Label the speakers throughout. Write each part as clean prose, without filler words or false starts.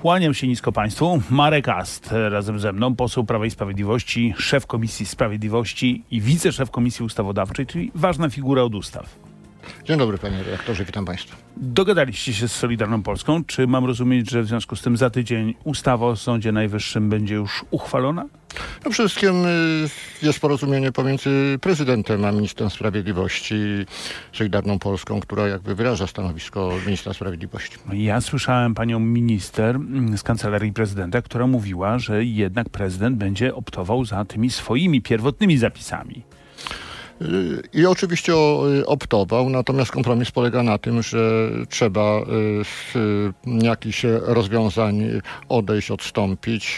Speaker 1: Kłaniam się nisko państwu. Marek Ast razem ze mną, poseł Prawa i Sprawiedliwości, szef Komisji Sprawiedliwości i wiceszef Komisji Ustawodawczej, czyli ważna figura od ustaw.
Speaker 2: Dzień dobry, panie redaktorze, witam państwa.
Speaker 1: Dogadaliście się z Solidarną Polską. Czy mam rozumieć, że w związku z tym za tydzień ustawa o Sądzie Najwyższym będzie już uchwalona?
Speaker 2: No przede wszystkim jest porozumienie pomiędzy prezydentem a ministrem sprawiedliwości i Solidarną Polską, która jakby wyraża stanowisko ministra sprawiedliwości.
Speaker 1: Ja słyszałem panią minister z kancelarii prezydenta, która mówiła, że jednak prezydent będzie optował za tymi swoimi pierwotnymi zapisami.
Speaker 2: I oczywiście optował, natomiast kompromis polega na tym, że trzeba z jakichś rozwiązań odejść, odstąpić.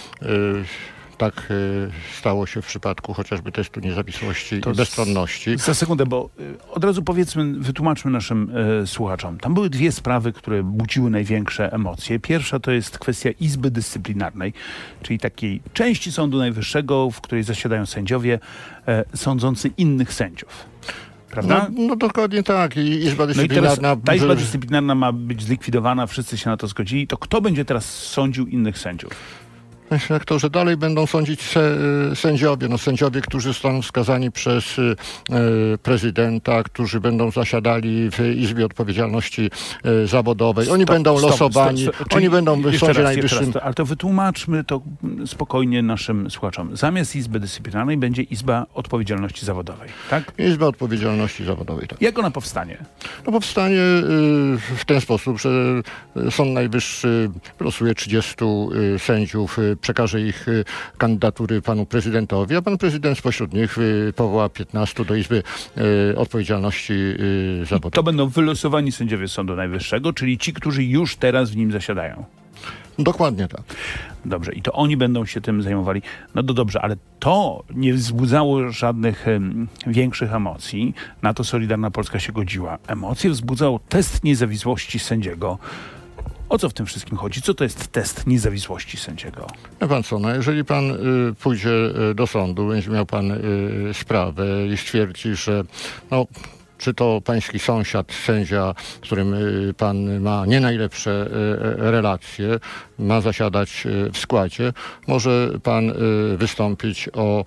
Speaker 2: Tak stało się w przypadku chociażby testu niezawisłości i bezstronności.
Speaker 1: Za sekundę, bo od razu wytłumaczmy naszym słuchaczom. Tam były dwie sprawy, które budziły największe emocje. Pierwsza to jest kwestia Izby Dyscyplinarnej, czyli takiej części Sądu Najwyższego, w której zasiadają sędziowie sądzący innych sędziów. Prawda?
Speaker 2: No dokładnie tak. I Izba Dyscyplinarna...
Speaker 1: No i teraz ta Izba Dyscyplinarna ma być zlikwidowana, wszyscy się na to zgodzili. To kto będzie teraz sądził innych sędziów?
Speaker 2: Że dalej będą sądzić sędziowie. Sędziowie, którzy zostaną wskazani przez prezydenta, którzy będą zasiadali w Izbie Odpowiedzialności Zawodowej. Oni będą losowani, oni będą w Sądzie Najwyższym.
Speaker 1: Ale to wytłumaczmy to spokojnie naszym słuchaczom. Zamiast Izby Dyscyplinarnej będzie Izba Odpowiedzialności Zawodowej, tak?
Speaker 2: Izba Odpowiedzialności Zawodowej, tak.
Speaker 1: Jak ona powstanie?
Speaker 2: No powstanie w ten sposób, że Sąd Najwyższy losuje 30 sędziów, przekaże ich kandydatury panu prezydentowi, a pan prezydent spośród nich powoła 15 do Izby Odpowiedzialności Zawodowej.
Speaker 1: To będą wylosowani sędziowie Sądu Najwyższego, czyli ci, którzy już teraz w nim zasiadają.
Speaker 2: Dokładnie tak.
Speaker 1: Dobrze, i to oni będą się tym zajmowali. No to dobrze, ale to nie wzbudzało żadnych większych emocji. Na to Solidarna Polska się godziła. Emocje wzbudzał test niezawisłości sędziego. O co w tym wszystkim chodzi? Co to jest test niezawisłości sędziego?
Speaker 2: Wie pan co, jeżeli pan pójdzie do sądu, będzie miał pan sprawę i stwierdzi, że czy to pański sąsiad, sędzia, z którym pan ma nie najlepsze relacje, ma zasiadać w składzie, może pan wystąpić o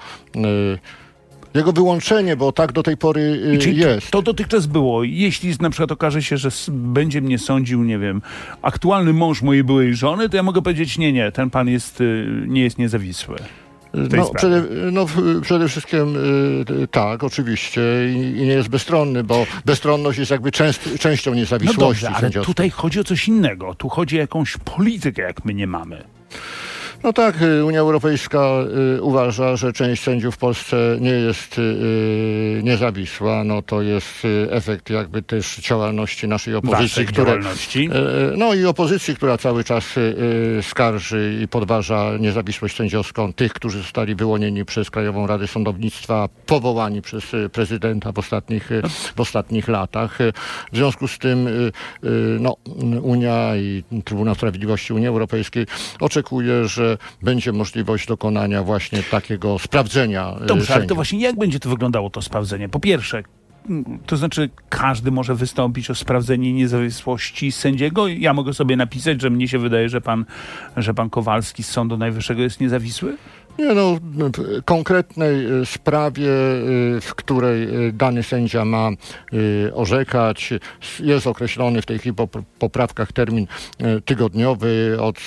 Speaker 2: jego wyłączenie, bo tak do tej pory jest.
Speaker 1: To dotychczas było. Jeśli na przykład okaże się, że będzie mnie sądził, nie wiem, aktualny mąż mojej byłej żony, to ja mogę powiedzieć, nie, ten pan nie jest niezawisły.
Speaker 2: Przede wszystkim tak, oczywiście i nie jest bezstronny, bo bezstronność jest jakby częścią niezawisłości sędziowskiej.
Speaker 1: Ale tutaj chodzi o coś innego. Tu chodzi o jakąś politykę, jak my nie mamy.
Speaker 2: No tak, Unia Europejska uważa, że część sędziów w Polsce nie jest niezawisła. To jest efekt jakby też działalności naszej opozycji, i opozycji, która cały czas skarży i podważa niezawisłość sędziowską tych, którzy zostali wyłonieni przez Krajową Radę Sądownictwa, powołani przez prezydenta w ostatnich latach. W związku z tym Unia i Trybunał Sprawiedliwości Unii Europejskiej oczekuje, że będzie możliwość dokonania właśnie takiego sprawdzenia.
Speaker 1: Dobrze, ale to właśnie jak będzie to wyglądało, to sprawdzenie? Po pierwsze, to znaczy każdy może wystąpić o sprawdzenie niezawisłości sędziego? Ja mogę sobie napisać, że mnie się wydaje, że pan Kowalski z Sądu Najwyższego jest niezawisły?
Speaker 2: Nie, w konkretnej sprawie, w której dany sędzia ma orzekać, jest określony w tej chwili po poprawkach termin tygodniowy od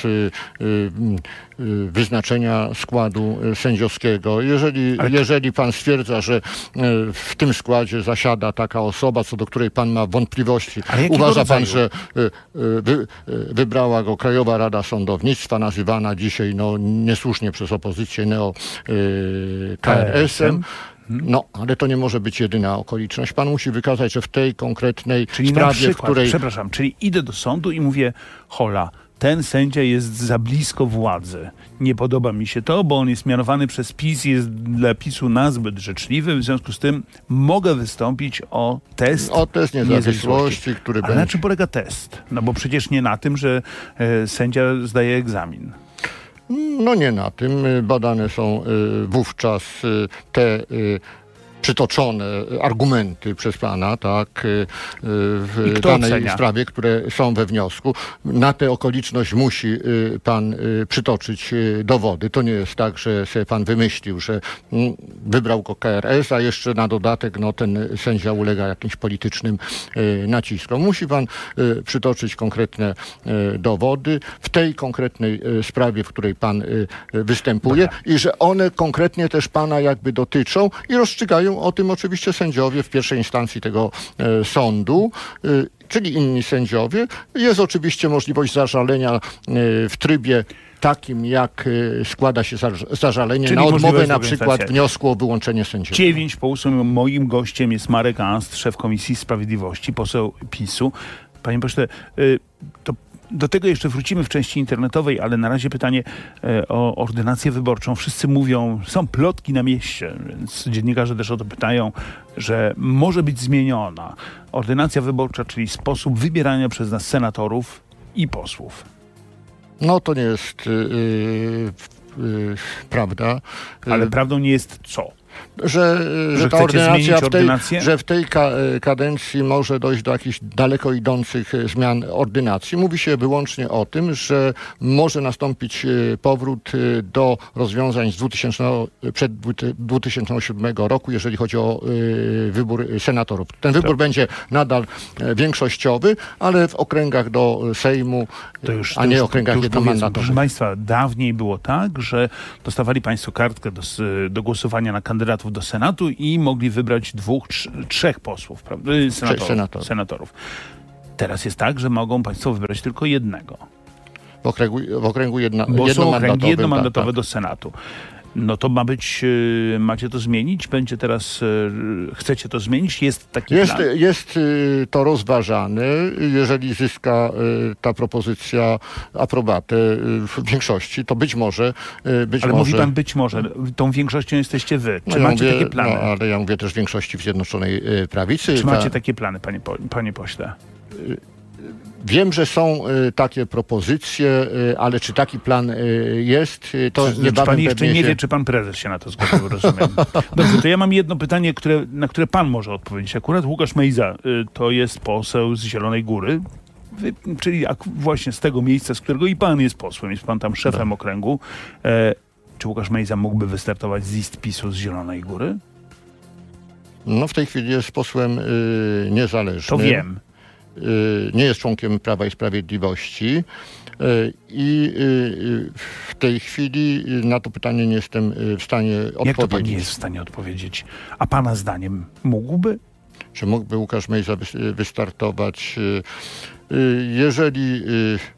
Speaker 2: wyznaczenia składu sędziowskiego. Jeżeli pan stwierdza, że w tym składzie zasiada taka osoba, co do której pan ma wątpliwości, uważa pan, że wybrała go Krajowa Rada Sądownictwa, nazywana dzisiaj niesłusznie przez opozycję KRS-em. Ale to nie może być jedyna okoliczność. Pan musi wykazać, że w tej konkretnej sprawie, w której...
Speaker 1: Przepraszam, czyli idę do sądu i mówię, hola, ten sędzia jest za blisko władzy. Nie podoba mi się to, bo on jest mianowany przez PiS, jest dla PiS-u nazbyt życzliwy, w związku z tym mogę wystąpić o test
Speaker 2: niezawisłości, który będzie...
Speaker 1: Ale na czym polega test? Bo przecież nie na tym, że sędzia zdaje egzamin.
Speaker 2: Nie na tym. Badane są wówczas te przytoczone argumenty przez pana, tak, w danej
Speaker 1: ocenia?
Speaker 2: sprawie, które są we wniosku. Na tę okoliczność musi pan przytoczyć dowody. To nie jest tak, że sobie pan wymyślił, że wybrał go KRS, a jeszcze na dodatek ten sędzia ulega jakimś politycznym naciskom. Musi pan przytoczyć konkretne dowody w tej konkretnej sprawie, w której pan występuje. Dobra. I że one konkretnie też pana jakby dotyczą i rozstrzygają o tym oczywiście sędziowie w pierwszej instancji tego sądu, czyli inni sędziowie. Jest oczywiście możliwość zażalenia w trybie takim, jak składa się zażalenie czyli na odmowę na przykład wniosku o wyłączenie sędziego.
Speaker 1: 9:08 moim gościem jest Marek Ast, szef Komisji Sprawiedliwości, poseł PiS-u. Panie pośle, to do tego jeszcze wrócimy w części internetowej, ale na razie pytanie o ordynację wyborczą. Wszyscy mówią, są plotki na mieście, więc dziennikarze też o to pytają, że może być zmieniona ordynacja wyborcza, czyli sposób wybierania przez nas senatorów i posłów.
Speaker 2: No to nie jest prawda.
Speaker 1: Ale prawdą nie jest co?
Speaker 2: Że ta ordynacja w tej kadencji może dojść do jakichś daleko idących zmian ordynacji. Mówi się wyłącznie o tym, że może nastąpić powrót do rozwiązań przed 2007 roku, jeżeli chodzi o wybór senatorów. Ten wybór będzie nadal większościowy, ale w okręgach do Sejmu, a nie okręgach jednomandatowych.
Speaker 1: Proszę Państwa, dawniej było tak, że dostawali Państwo kartkę do głosowania na kandydatów do Senatu i mogli wybrać 2, 3 posłów, prawda? Senatorów. Teraz jest tak, że mogą Państwo wybrać tylko jednego.
Speaker 2: W okręgu
Speaker 1: jednomandatowe. Są okręgi jednomandatowe
Speaker 2: tak.
Speaker 1: Do Senatu. No to ma być, macie to zmienić? Będzie teraz, chcecie to zmienić? Jest taki plan?
Speaker 2: Jest to rozważane. Jeżeli zyska ta propozycja aprobatę w większości, to być może...
Speaker 1: Ale mówi pan być może. Tą większością jesteście wy. Czy macie takie plany?
Speaker 2: No, ale ja mówię też większości w Zjednoczonej Prawicy.
Speaker 1: Czy macie takie plany, panie pośle?
Speaker 2: Wiem, że są takie propozycje, ale czy taki plan jest, to niebawem
Speaker 1: pan jeszcze nie wie, czy pan prezes się na to zgodził, rozumiem. Dobrze, to ja mam jedno pytanie, na które pan może odpowiedzieć. Akurat Łukasz Mejza to jest poseł z Zielonej Góry, czyli właśnie z tego miejsca, z którego i pan jest posłem. Jest pan tam szefem okręgu. Czy Łukasz Mejza mógłby wystartować z list PiS-u z Zielonej Góry?
Speaker 2: No w tej chwili jest posłem niezależnym.
Speaker 1: To wiem.
Speaker 2: Nie jest członkiem Prawa i Sprawiedliwości i w tej chwili na to pytanie nie jestem w stanie odpowiedzieć.
Speaker 1: Jak to pan nie jest w stanie odpowiedzieć? A pana zdaniem mógłby?
Speaker 2: Czy mógłby Łukasz Mejza wystartować? Jeżeli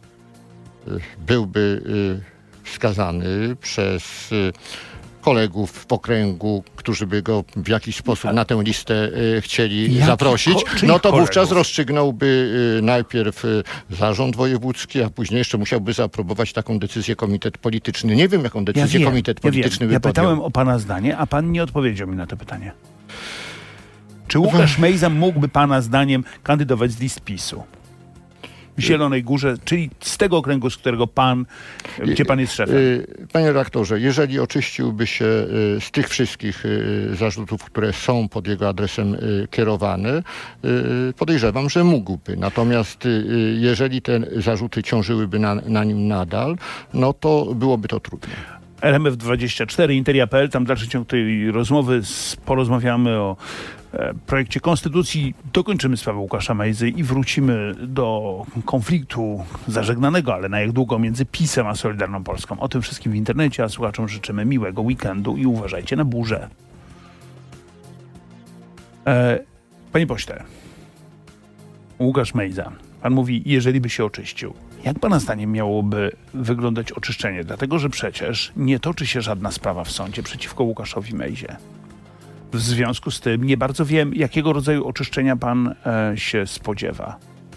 Speaker 2: byłby wskazany przez kolegów w okręgu, którzy by go w jakiś sposób na tę listę chcieli zaprosić, no to wówczas rozstrzygnąłby najpierw zarząd wojewódzki, a później jeszcze musiałby zaaprobować taką decyzję komitet polityczny. Nie wiem, jaką decyzję komitet polityczny by podjął.
Speaker 1: Ja pytałem o pana zdanie, a pan nie odpowiedział mi na to pytanie. Czy Łukasz Mejza mógłby pana zdaniem kandydować z list PiS-u? W Zielonej Górze, czyli z tego okręgu, gdzie pan jest szefem.
Speaker 2: Panie redaktorze, jeżeli oczyściłby się z tych wszystkich zarzutów, które są pod jego adresem kierowane, podejrzewam, że mógłby. Natomiast jeżeli te zarzuty ciążyłyby na nim nadal, no to byłoby to trudne.
Speaker 1: RMF24, Interia.pl, tam dalszy ciąg tej rozmowy, porozmawiamy o projekcie konstytucji, dokończymy sprawę Łukasza Mejzy i wrócimy do konfliktu zażegnanego, ale na jak długo, między PiS-em a Solidarną Polską. O tym wszystkim w internecie, a słuchaczom życzymy miłego weekendu i uważajcie na burzę. Panie pośle, Łukasz Mejza, pan mówi, jeżeli by się oczyścił. Jak pana zdaniem miałoby wyglądać oczyszczenie? Dlatego, że przecież nie toczy się żadna sprawa w sądzie przeciwko Łukaszowi Mejzie. W związku z tym nie bardzo wiem, jakiego rodzaju oczyszczenia pan się spodziewa.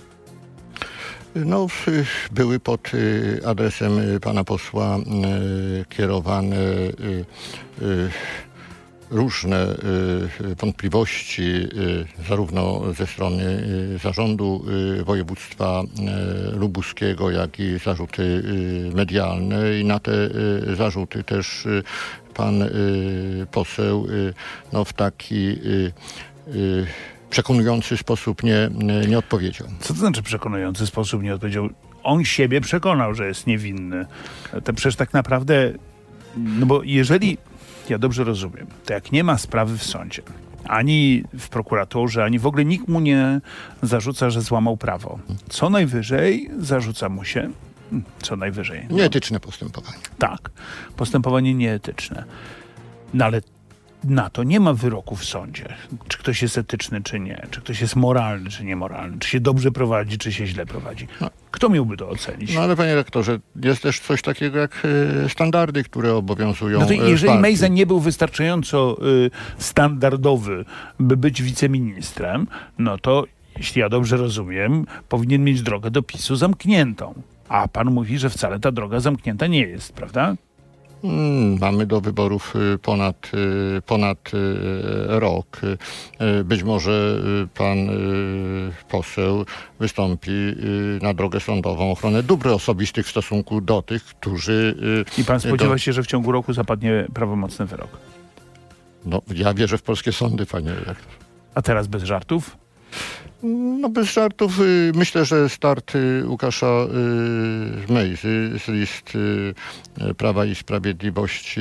Speaker 2: No, były pod adresem pana posła kierowane różne wątpliwości zarówno ze strony zarządu województwa lubuskiego, jak i zarzuty medialne i na te zarzuty też pan poseł w taki przekonujący sposób nie odpowiedział.
Speaker 1: Co to znaczy przekonujący sposób nie odpowiedział? On siebie przekonał, że jest niewinny. To przecież tak naprawdę, no bo jeżeli, ja dobrze rozumiem, to jak nie ma sprawy w sądzie, ani w prokuraturze, ani w ogóle nikt mu nie zarzuca, że złamał prawo. Co najwyżej zarzuca mu się, co najwyżej.
Speaker 2: Nieetyczne postępowanie.
Speaker 1: Tak, postępowanie nieetyczne. No ale na to nie ma wyroku w sądzie. Czy ktoś jest etyczny, czy nie. Czy ktoś jest moralny, czy niemoralny. Czy się dobrze prowadzi, czy się źle prowadzi. Kto miałby to ocenić?
Speaker 2: No ale panie rektorze, jest też coś takiego jak standardy, które obowiązują.
Speaker 1: No to jeżeli Mejza nie był wystarczająco standardowy, by być wiceministrem, no to, jeśli ja dobrze rozumiem, powinien mieć drogę do PiS-u zamkniętą. A pan mówi, że wcale ta droga zamknięta nie jest, prawda?
Speaker 2: Mamy do wyborów ponad rok. Być może pan poseł wystąpi na drogę sądową, ochronę dóbr osobistych w stosunku do tych, którzy...
Speaker 1: I pan spodziewa się, że w ciągu roku zapadnie prawomocny wyrok?
Speaker 2: No, ja wierzę w polskie sądy, panie redaktor.
Speaker 1: A teraz bez żartów?
Speaker 2: No bez żartów. Myślę, że start Łukasza Mejzy z list Prawa i Sprawiedliwości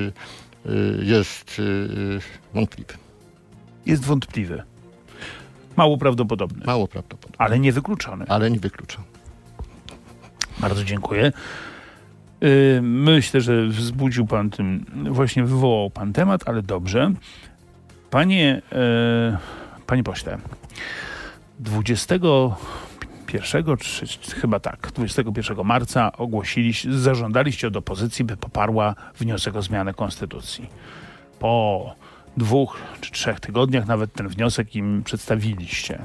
Speaker 2: jest wątpliwy.
Speaker 1: Jest wątpliwy. Mało prawdopodobny.
Speaker 2: Mało prawdopodobny.
Speaker 1: Ale niewykluczony.
Speaker 2: Ale nie wykluczam.
Speaker 1: Bardzo dziękuję. Myślę, że wzbudził pan tym, właśnie wywołał pan temat, ale dobrze. Panie pośle, 21 marca zażądaliście od opozycji, by poparła wniosek o zmianę konstytucji. Po 2 czy 3 tygodniach nawet ten wniosek im przedstawiliście.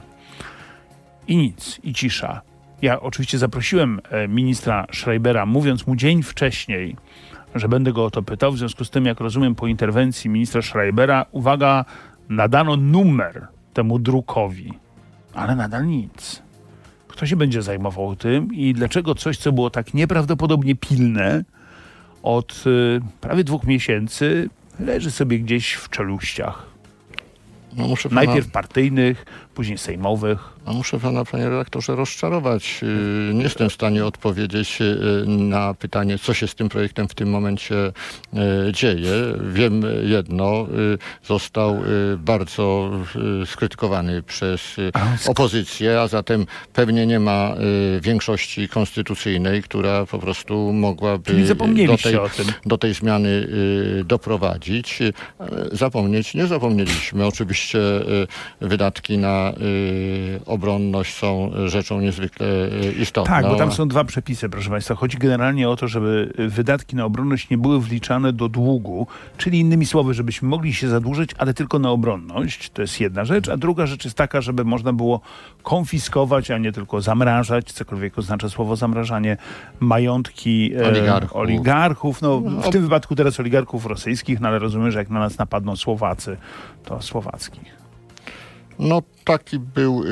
Speaker 1: I nic, i cisza. Ja oczywiście zaprosiłem ministra Schreibera, mówiąc mu dzień wcześniej, że będę go o to pytał. W związku z tym, jak rozumiem, po interwencji ministra Schreibera, uwaga, nadano numer temu drukowi. Ale nadal nic. Kto się będzie zajmował tym i dlaczego coś, co było tak nieprawdopodobnie pilne, od prawie 2 miesięcy leży sobie gdzieś w czeluściach?
Speaker 2: No
Speaker 1: najpierw partyjnych, później sejmowych.
Speaker 2: A muszę pana, panie redaktorze, rozczarować. Nie jestem w stanie odpowiedzieć na pytanie, co się z tym projektem w tym momencie dzieje. Wiem jedno, został bardzo skrytykowany przez opozycję, a zatem pewnie nie ma większości konstytucyjnej, która po prostu mogłaby do tej zmiany doprowadzić. Zapomnieć nie zapomnieliśmy. Oczywiście wydatki na obronność są rzeczą niezwykle istotną.
Speaker 1: Tak, bo tam są 2 przepisy, proszę państwa. Chodzi generalnie o to, żeby wydatki na obronność nie były wliczane do długu, czyli innymi słowy, żebyśmy mogli się zadłużyć, ale tylko na obronność. To jest jedna rzecz. A druga rzecz jest taka, żeby można było konfiskować, a nie tylko zamrażać, cokolwiek oznacza słowo zamrażanie, majątki oligarchów. No, w tym wypadku teraz oligarchów rosyjskich, no ale rozumiem, że jak na nas napadną Słowacy, to słowackich.
Speaker 2: No taki był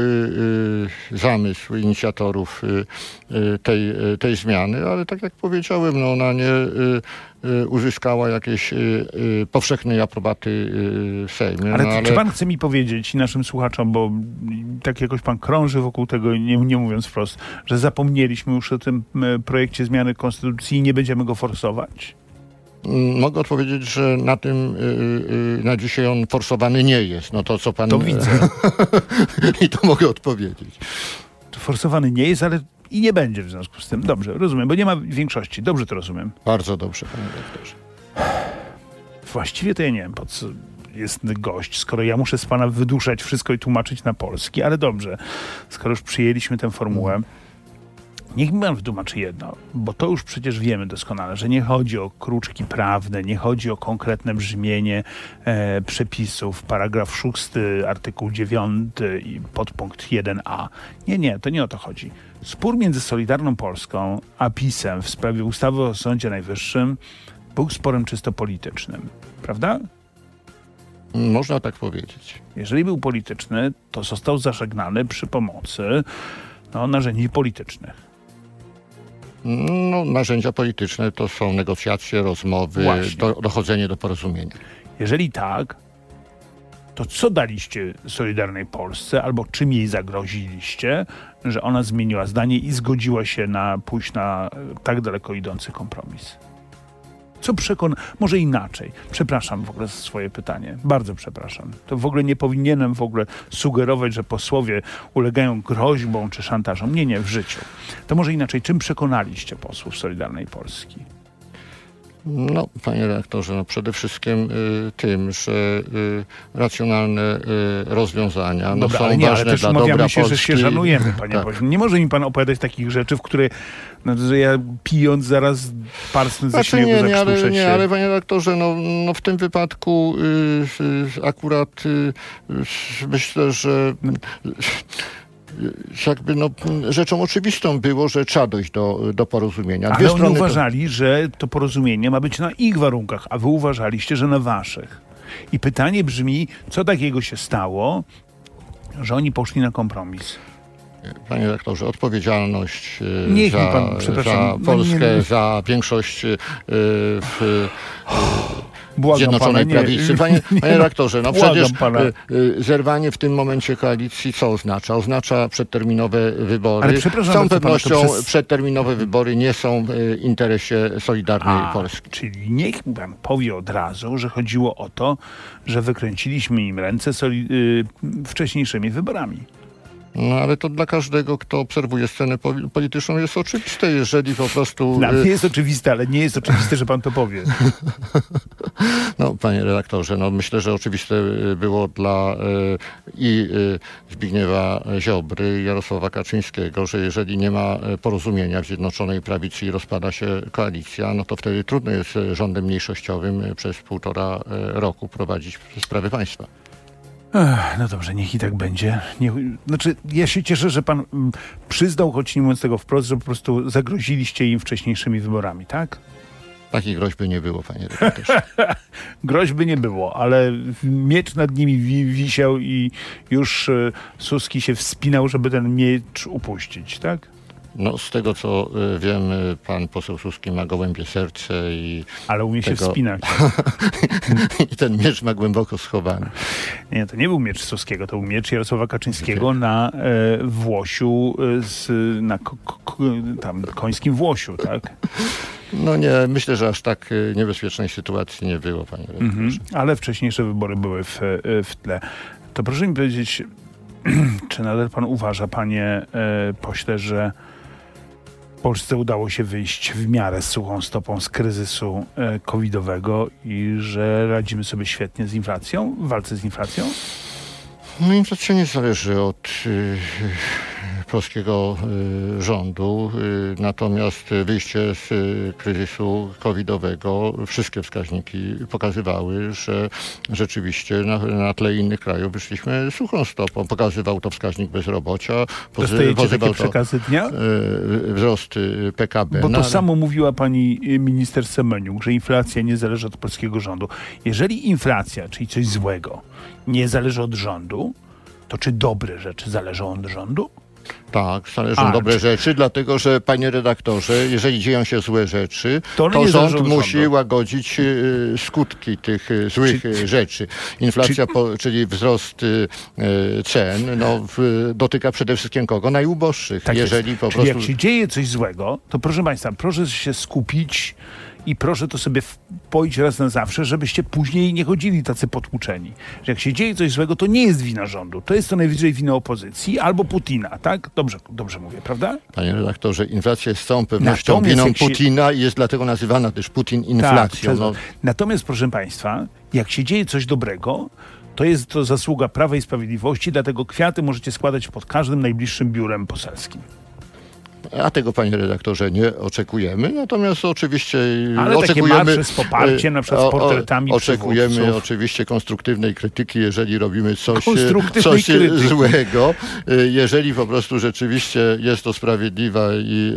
Speaker 2: zamysł inicjatorów tej zmiany, ale tak jak powiedziałem, no ona nie uzyskała jakiejś powszechnej aprobaty w Sejmie.
Speaker 1: Ale czy pan chce mi powiedzieć i naszym słuchaczom, bo tak jakoś pan krąży wokół tego, nie mówiąc wprost, że zapomnieliśmy już o tym projekcie zmiany konstytucji i nie będziemy go forsować?
Speaker 2: Mogę odpowiedzieć, że na dzisiaj on forsowany nie jest. No to co pan...
Speaker 1: To widzę.
Speaker 2: I to mogę odpowiedzieć.
Speaker 1: To forsowany nie jest, ale i nie będzie w związku z tym. Dobrze, rozumiem, bo nie ma większości. Dobrze to rozumiem.
Speaker 2: Bardzo dobrze, panie doktorze.
Speaker 1: Właściwie to ja nie wiem, po co jest gość, skoro ja muszę z pana wyduszać wszystko i tłumaczyć na polski, ale dobrze, skoro już przyjęliśmy tę formułę, niech mi pan wytłumaczy jedno, bo to już przecież wiemy doskonale, że nie chodzi o kruczki prawne, nie chodzi o konkretne brzmienie przepisów, paragraf 6, artykuł 9 i podpunkt 1a. Nie, to nie o to chodzi. Spór między Solidarną Polską a PiS-em w sprawie ustawy o Sądzie Najwyższym był sporem czysto politycznym, prawda?
Speaker 2: Można tak powiedzieć.
Speaker 1: Jeżeli był polityczny, to został zażegnany przy pomocy narzędzi politycznych.
Speaker 2: No, narzędzia polityczne to są negocjacje, rozmowy, dochodzenie do porozumienia.
Speaker 1: Jeżeli tak, to co daliście Solidarnej Polsce albo czym jej zagroziliście, że ona zmieniła zdanie i zgodziła się pójść na tak daleko idący kompromis? Co może inaczej. Przepraszam w ogóle za swoje pytanie. Bardzo przepraszam. To w ogóle nie powinienem sugerować, że posłowie ulegają groźbom czy szantażom. Nie, w życiu. To może inaczej. Czym przekonaliście posłów Solidarnej Polski?
Speaker 2: No, panie redaktorze, przede wszystkim tym, że racjonalne rozwiązania
Speaker 1: Dobra,
Speaker 2: są
Speaker 1: ale nie,
Speaker 2: ważne
Speaker 1: ale też
Speaker 2: dla dobra
Speaker 1: Polski. Że się szanujemy, panie
Speaker 2: tak.
Speaker 1: pośle. Nie może mi pan opowiadać takich rzeczy, że ja pijąc zaraz parsknę ze śmiechu, zakrztuszę się.
Speaker 2: Ale panie redaktorze, w tym wypadku akurat myślę, że rzeczą oczywistą było, że trzeba dojść do porozumienia.
Speaker 1: Ale oni uważali, że to porozumienie ma być na ich warunkach, a wy uważaliście, że na waszych. I pytanie brzmi, co takiego się stało, że oni poszli na kompromis?
Speaker 2: Panie redaktorze, odpowiedzialność za Polskę, za większość Zjednoczonej Prawicy. Panie redaktorze, przecież zerwanie w tym momencie koalicji co oznacza? Oznacza przedterminowe wybory. Z całą pewnością przedterminowe wybory nie są w interesie Solidarnej Polski.
Speaker 1: Czyli niech pan powie od razu, że chodziło o to, że wykręciliśmy im ręce wcześniejszymi wyborami.
Speaker 2: No ale to dla każdego, kto obserwuje scenę polityczną, jest oczywiste, jeżeli po prostu...
Speaker 1: Dla mnie jest oczywiste, ale nie jest oczywiste, że pan to powie.
Speaker 2: No, panie redaktorze, myślę, że oczywiste było dla Zbigniewa Ziobry i Jarosława Kaczyńskiego, że jeżeli nie ma porozumienia w Zjednoczonej Prawicy i rozpada się koalicja, to wtedy trudno jest rządem mniejszościowym przez 1,5 roku prowadzić sprawy państwa.
Speaker 1: No dobrze, niech i tak będzie. Ja się cieszę, że pan przyznał, choć nie mówiąc tego wprost, że po prostu zagroziliście im wcześniejszymi wyborami, tak?
Speaker 2: Takiej groźby nie było, panie redaktorze.
Speaker 1: Groźby nie było, ale miecz nad nimi wisiał i już Suski się wspinał, żeby ten miecz upuścić, tak?
Speaker 2: Z tego co wiem, pan poseł Suski ma gołębie serce
Speaker 1: ale umie się wspinać.
Speaker 2: I ten miecz ma głęboko schowany.
Speaker 1: Nie, to nie był miecz Suskiego, to był miecz Jarosława Kaczyńskiego na Włosiu, na końskim Włosiu, tak?
Speaker 2: Nie, myślę, że aż tak niebezpiecznej sytuacji nie było, panie redaktorze.
Speaker 1: Ale wcześniejsze wybory były w tle. To proszę mi powiedzieć, czy nadal pan uważa, panie pośle, że Polsce udało się wyjść w miarę suchą stopą z kryzysu covidowego i że radzimy sobie świetnie z inflacją, w walce z inflacją?
Speaker 2: Inflacja nie zależy od polskiego rządu, natomiast wyjście z kryzysu covidowego, wszystkie wskaźniki pokazywały, że rzeczywiście na tle innych krajów wyszliśmy suchą stopą. Pokazywał to wskaźnik bezrobocia.
Speaker 1: Dostajecie takie przekazy dnia?
Speaker 2: Wzrost PKB.
Speaker 1: Bo to samo mówiła pani minister Semeniuk, że inflacja nie zależy od polskiego rządu. Jeżeli inflacja, czyli coś złego, nie zależy od rządu, to czy dobre rzeczy zależą od rządu?
Speaker 2: Tak, zależą dobre rzeczy, dlatego że, panie redaktorze, jeżeli dzieją się złe rzeczy, to rząd musi łagodzić skutki tych złych rzeczy. Inflacja, czyli wzrost cen, dotyka przede wszystkim kogo? Najuboższych.
Speaker 1: Tak jeżeli po prostu... jak się dzieje coś złego, to proszę państwa, proszę się skupić i proszę to sobie wpoić raz na zawsze, żebyście później nie chodzili tacy potłuczeni. Że jak się dzieje coś złego, to nie jest wina rządu. To jest co najwyżej wina opozycji albo Putina, tak? Dobrze mówię, prawda?
Speaker 2: Panie redaktorze, inflacja jest z całą pewnością winą Putina i jest dlatego nazywana też Putin inflacją.
Speaker 1: Tak, natomiast, proszę państwa, jak się dzieje coś dobrego, to jest to zasługa Prawa i Sprawiedliwości, dlatego kwiaty możecie składać pod każdym najbliższym biurem poselskim.
Speaker 2: A tego, panie redaktorze, nie oczekujemy, natomiast oczywiście
Speaker 1: ale oczekujemy takie marsze z poparciem, na przykład z portretami
Speaker 2: oczekujemy
Speaker 1: przywódców.
Speaker 2: Oczywiście konstruktywnej krytyki, jeżeli robimy coś złego. Jeżeli po prostu rzeczywiście jest to sprawiedliwa i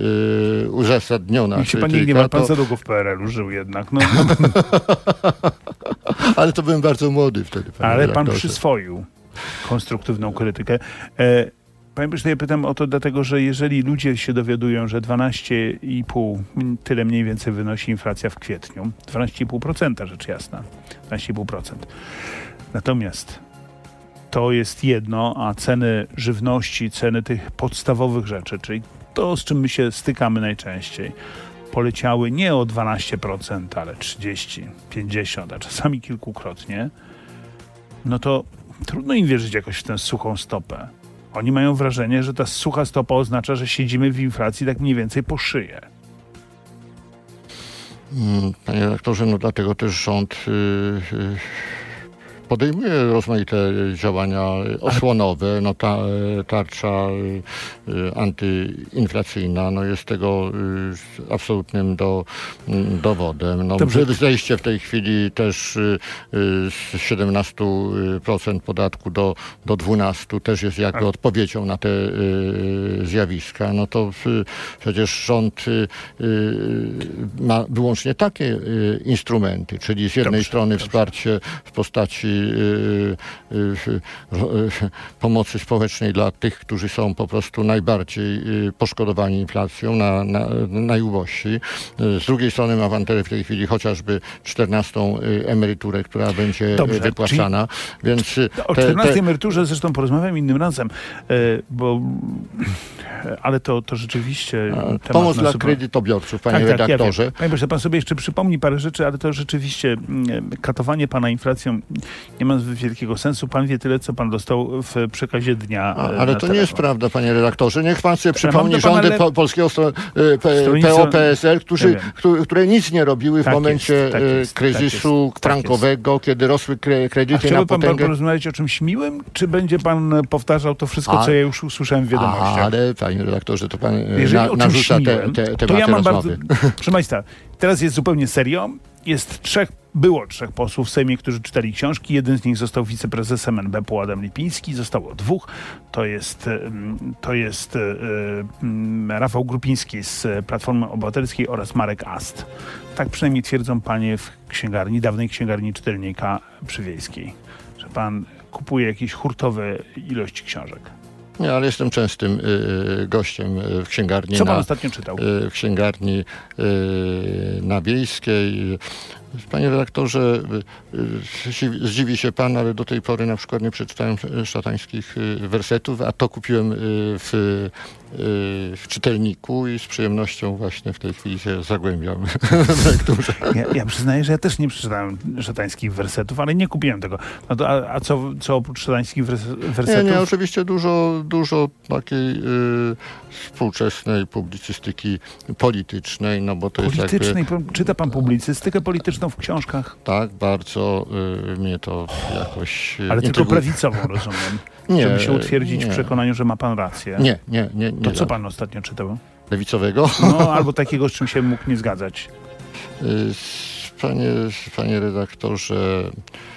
Speaker 2: uzasadniona
Speaker 1: niech się pan nie gniewa, pan za długo w PRL-u żył jednak.
Speaker 2: Ale to byłem bardzo młody wtedy, panie
Speaker 1: Ale pan
Speaker 2: redaktorze.
Speaker 1: przyswoił konstruktywną krytykę. Panie pośle, ja pytam o to dlatego, że jeżeli ludzie się dowiadują, że 12,5, tyle mniej więcej wynosi inflacja w kwietniu, 12,5% rzecz jasna, 12,5%. Natomiast to jest jedno, a ceny żywności, ceny tych podstawowych rzeczy, czyli to, z czym my się stykamy najczęściej, poleciały nie o 12%, ale 30, 50, a czasami kilkukrotnie, no to trudno im wierzyć jakoś w tę suchą stopę. Oni mają wrażenie, że ta sucha stopa oznacza, że siedzimy w inflacji tak mniej więcej po szyję.
Speaker 2: Panie redaktorze, no dlatego też rząd podejmuje rozmaite działania osłonowe. No tarcza antyinflacyjna no jest tego absolutnym dowodem. No, zejście w tej chwili też z 17% podatku do 12% też jest jakby odpowiedzią na te zjawiska. No to przecież rząd ma wyłącznie takie instrumenty, czyli z jednej strony wsparcie w postaci pomocy społecznej dla tych, którzy są po prostu najbardziej poszkodowani inflacją, najubożsi. Z drugiej strony ma pan w tej chwili chociażby 14. emeryturę, która będzie wypłacana. Więc
Speaker 1: o 14. emeryturze zresztą porozmawiam innym razem, ale to rzeczywiście...
Speaker 2: Pomoc dla kredytobiorców, panie redaktorze.
Speaker 1: Ja panie proszę, pan sobie jeszcze przypomni parę rzeczy, ale to rzeczywiście katowanie pana inflacją nie ma wielkiego sensu. Pan wie tyle, co pan dostał w przekazie dnia.
Speaker 2: Ale to nie jest prawda, panie redaktorze. Niech pan sobie przypomni rządy polskiego PO-PSL, które nic nie robiły w momencie kryzysu frankowego, kiedy rosły kredyty na potęgę.
Speaker 1: Chciałby pan porozmawiać o czymś miłym, czy będzie pan powtarzał to wszystko, co ja już usłyszałem w wiadomościach?
Speaker 2: Ale panie redaktorze, to pan narzuca te
Speaker 1: to ja mam
Speaker 2: rozmowy.
Speaker 1: Proszę państwa, teraz jest zupełnie serio. Było trzech posłów w Sejmie, którzy czytali książki. Jeden z nich został wiceprezesem NBP, Adam Lipiński. Zostało dwóch. To jest Rafał Grupiński z Platformy Obywatelskiej oraz Marek Ast. Tak przynajmniej twierdzą panie w księgarni, dawnej księgarni czytelnika przywiejskiej, że pan kupuje jakieś hurtowe ilości książek.
Speaker 2: Nie, ale jestem częstym gościem w księgarni.
Speaker 1: Co pan ostatnio czytał?
Speaker 2: W księgarni na Wiejskiej. Panie redaktorze, zdziwi się pan, ale do tej pory na przykład nie przeczytałem szatańskich wersetów, a to kupiłem w czytelniku i z przyjemnością właśnie w tej chwili się zagłębiam w lekturze.
Speaker 1: Ja przyznaję, że ja też nie przeczytałem szatańskich wersetów, ale nie kupiłem tego. No to, a co oprócz szatańskich wersetów?
Speaker 2: Nie, oczywiście dużo takiej współczesnej publicystyki politycznej, no bo to
Speaker 1: politycznej?
Speaker 2: jest jakby...
Speaker 1: Czyta pan publicystykę polityczną w książkach?
Speaker 2: Tak, bardzo mnie to jakoś...
Speaker 1: Ale tylko prawicową, rozumiem.
Speaker 2: Nie.
Speaker 1: Żeby się utwierdzić w przekonaniu, że ma pan rację.
Speaker 2: Nie.
Speaker 1: To co pan ostatnio czytał?
Speaker 2: Lewicowego?
Speaker 1: No, albo takiego, z czym się mógł nie zgadzać.
Speaker 2: Panie redaktorze...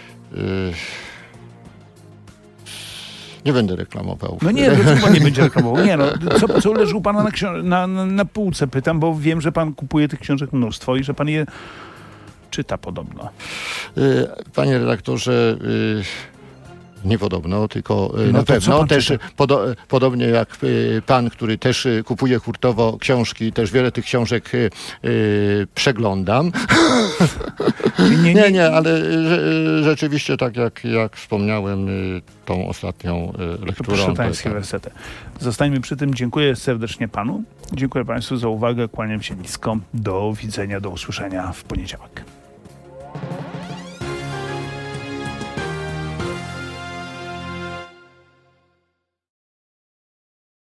Speaker 2: Nie będę reklamował.
Speaker 1: No nie, pan nie będzie reklamował. Nie, no, co leży u pana na półce? Pytam, bo wiem, że pan kupuje tych książek mnóstwo i że pan je czyta podobno.
Speaker 2: Panie redaktorze, nie podobno, tylko na pewno. Też podobnie jak pan, który też kupuje hurtowo książki, też wiele tych książek przeglądam. Nie, ale rzeczywiście tak jak wspomniałem, tą ostatnią lekturą.
Speaker 1: Szatańskie wersety. Zostańmy przy tym. Dziękuję serdecznie panu. Dziękuję państwu za uwagę. Kłaniam się nisko. Do widzenia, do usłyszenia w poniedziałek.